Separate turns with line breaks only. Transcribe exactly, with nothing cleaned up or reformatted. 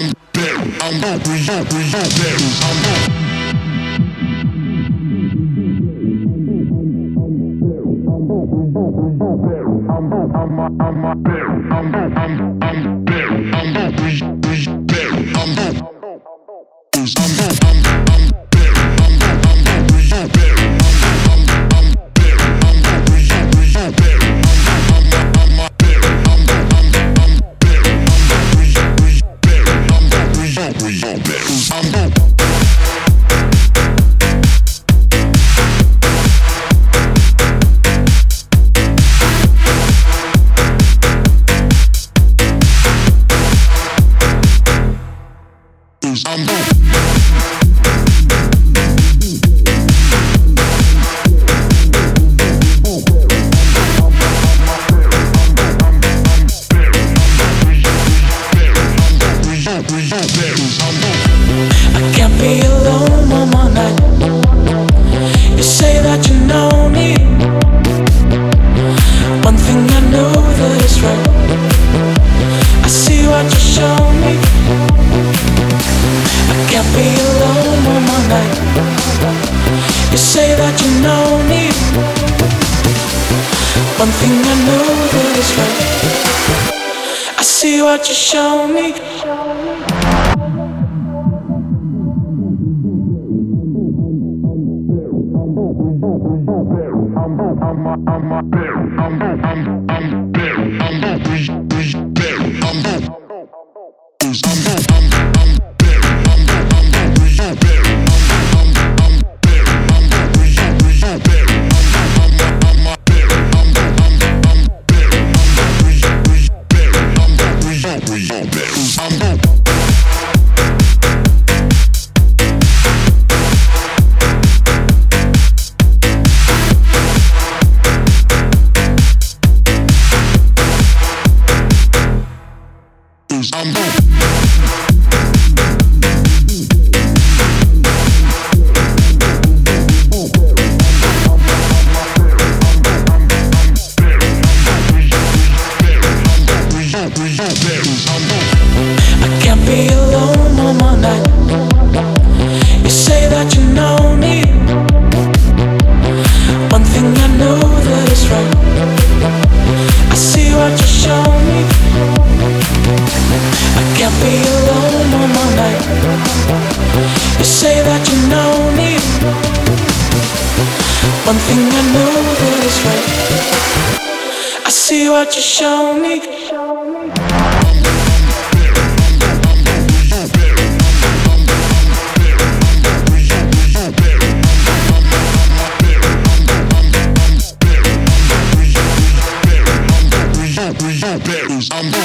I'm there, I'm hungry, hungry, there, I'm there. I'm I'm I'm I'm there, I'm I'm I'm there, I'm hungry, hungry, there, I'm there. I'm I'm I'm I'm there, I'm I'm hungry, there, I'm I'm there, I'm hungry, hungry, there, I'm I'm I'm there, I'm I'm I'm there, I'm hungry, hungry, there, I'm hungry, hungry, there, I'm there. I'm I can't be alone one more night. You say that you know me. One thing I know that is right. I see what you show me. I can't be alone one more night. You say that you know me. One thing I know that is right. I see what you show me. I'm I'm I'm there, I'm I'm I'm there, I'm hungry, hungry, there, I'm there. I'm I'm I'm there, I'm I'm hungry, there, I'm I'm there, I'm hungry, hungry, there, I'm I'm there, I'm I'm there, I'm hungry, hungry, there, I'm hungry, hungry, there, I'm there. I'm I can't be alone one more night. You say that you know me. One thing I know that is right. I see what you show me. I can't be alone one more night. You say that you know me. One thing I know that is right. I see what you show me. I'm